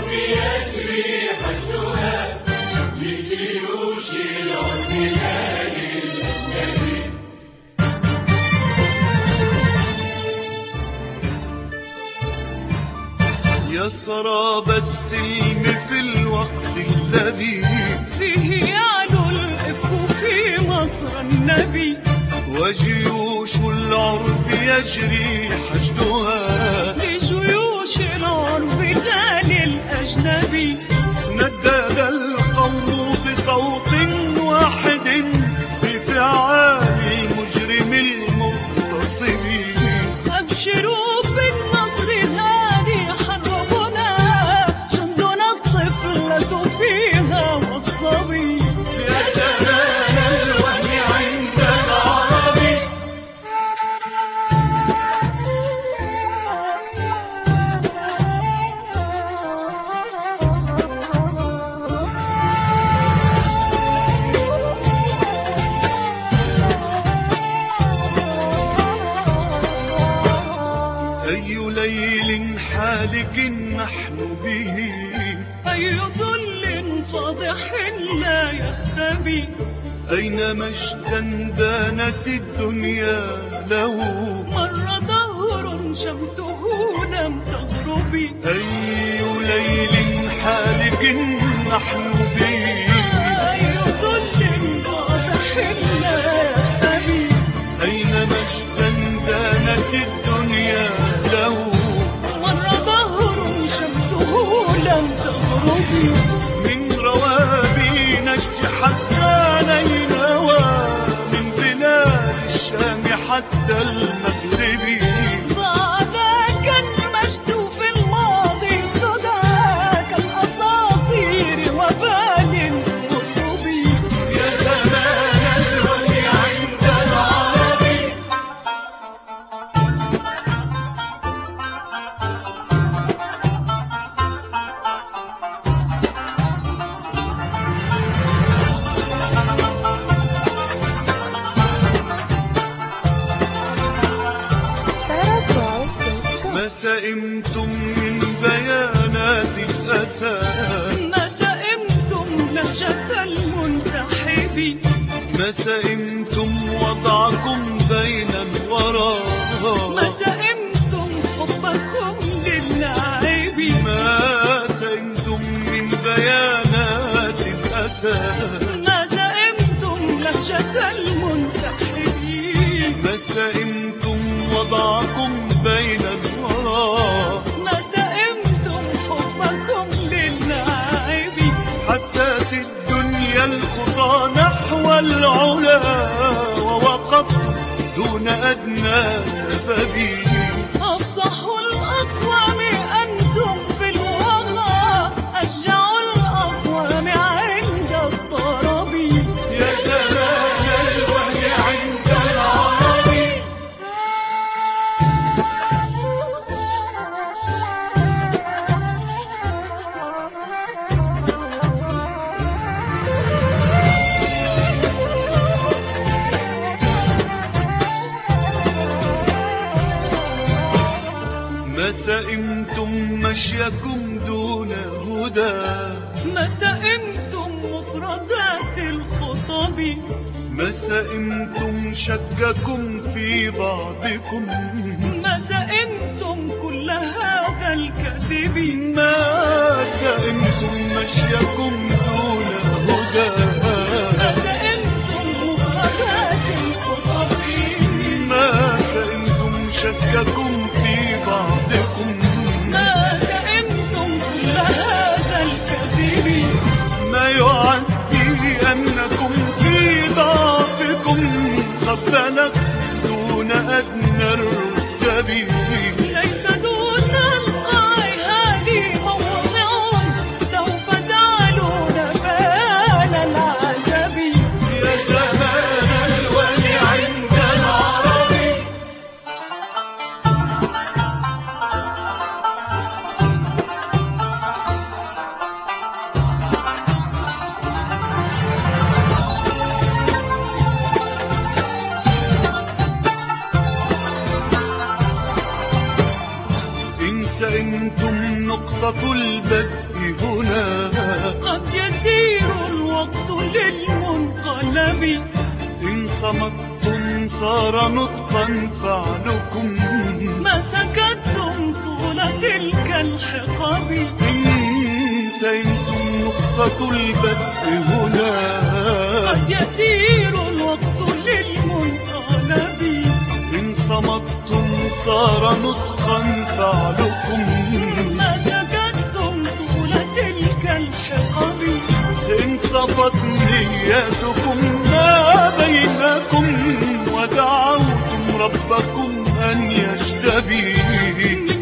يجري حشدها لجيوش العديان الأجنبي. يا سراب السلم في الوقت الذي فيه يعلو الإفك في مصر النبي، وجيوش العرب يجري حشدها لجيوش العرب لا للأجنبي. ندد القوم بصوت واحد بفعال المجرم المغتصب. أبشروا بالنصر الهادي حربنا، جندنا الطفلة فيها والصبي. يا زمان الوهن عند العربي. أي ليل حالك نحن به، أي ظل فاضح لا يختبي. أين مجدا دانت الدنيا له، مر دهر شمسه لم تغربي. أي ليل حالك نحن به، أي ظل فاضح لا يختبي. أين مجدا دانت الدنيا له، مر دهر شمسه لم تغربي. من روابي نجد حتى نينوى، من بلاد الشام حتى المغرب. بعدك المجد في الماضي صدى كالأساطير وبال القطبي. يا زمان الوهن عند العربي. ما سئمتم من بيانات الأسى، ما سئمتم لهجة المنتحب. ما سئمتم وضعكم بين الورى، ما سئمتم حبكم للعيب. ما سئمتم من بيانات الأسى، ما سئمتم لهجة المنتحب. ما سئمتم وضعكم بين الورى، ما سئمتم حبكم للعيب. حتى في الدنيا الخطى نحو العلا، ووقفتم دون أدنى سبب. أفصح الأقوام أنتم في الوغى، أشجع الأقوام عند الضرب. يا زمان الوهن عند العربي. ما سئمتم مشيكم دون هدى، ما سئمتم مفردات الخطب. ما سئمتم شككم في بعضكم، ما سئمتم كل هذا الكذب. ما سئمتم مشيكم دون هدى، ما سئمتم مفردات الخطب. ما سئمتم شككم في بعضكم، ما سئمتم كل هذا الكذب. ما يعزي أنكم في ضعفكم قد بلغتم دون أدنى الرتب. ليس دون القاع هذه موضع سوف تعلو البدء هنا. قد يسير الوقت للمنقلب، إن صمتم صار نطقا فعلكم، ما سكتتم طول تلك الحقب. إن سئمتم نقطة البدء هنا. قد يسير الوقت للمنقلب، إن صمتم صار نطقا فعلكم، ما سكتتم طول تلك الحقب. إن صفت نياتكم ما بينكم، ودعوتم ربكم أن يجتبي.